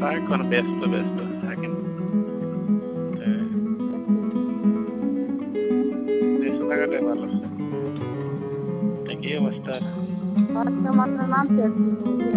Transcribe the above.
সারাক্ষণ ব্যস্ত ব্যস্ত থাকেন। ব্যস্ত থাকাটাই ভালো। তা কি অবস্থা? আজকে মাত্র নামছে